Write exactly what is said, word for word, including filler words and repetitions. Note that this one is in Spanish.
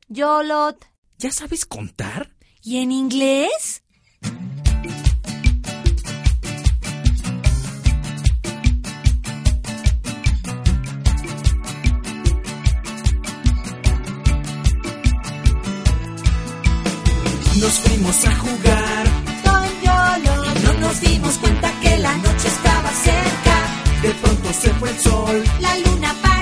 Yolot. ¿Ya sabes contar? ¿Y en inglés? Nos fuimos a jugar Con Yolot. y no nos dimos cuenta que la noche estaba cerca. De pronto se fue el sol. La luna para